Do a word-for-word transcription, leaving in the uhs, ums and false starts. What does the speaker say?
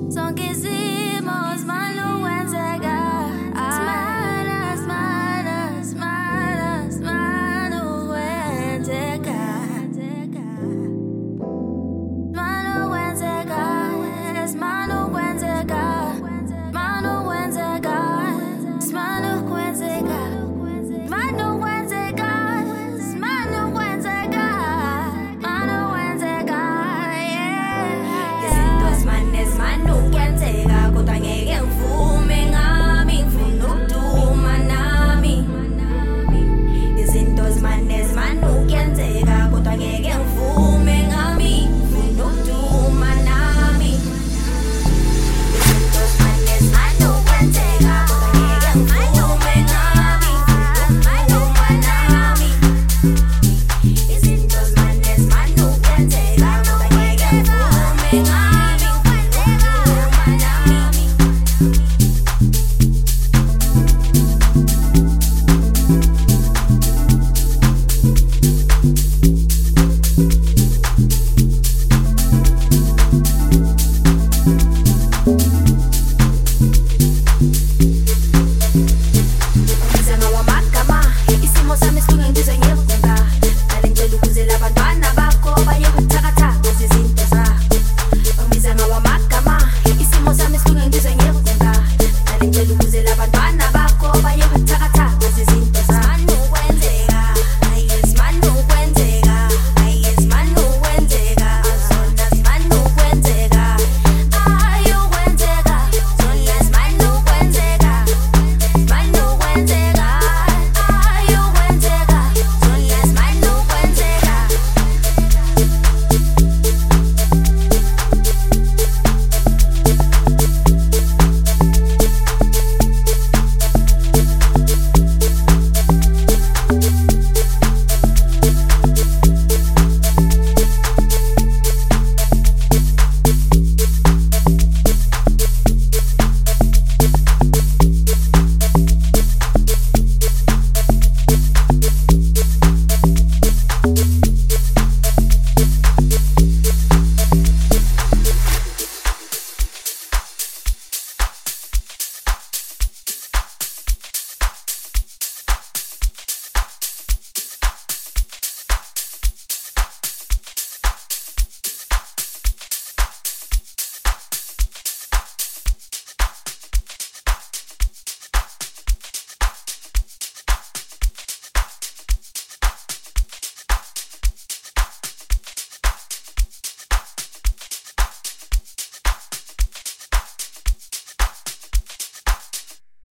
Son que hicimos malo en llegar. Smile, smile, smile, smile en llegar. Smile en llegar. Smile en llegar. Smile en llegar. Smile en llegar. Smile en llegar. Smile en llegar. Smile en llegar. Yeah. Izinto ezimane ezimane ukwenzeka kodwa ngeke ngivume ngami ngifuna ukuduma nami. Izinto ezimane ezimane ukwenzeka kodwa ngeke ngivume ngami ngifuna ukuduma nami. Izinto ezimane ezimane ukwenzeka kodwa ngeke ngivume ngami ngifuna ukuduma nami. Izinto ezimane ezimane ukwenzeka kodwa ngeke ngivume ngami.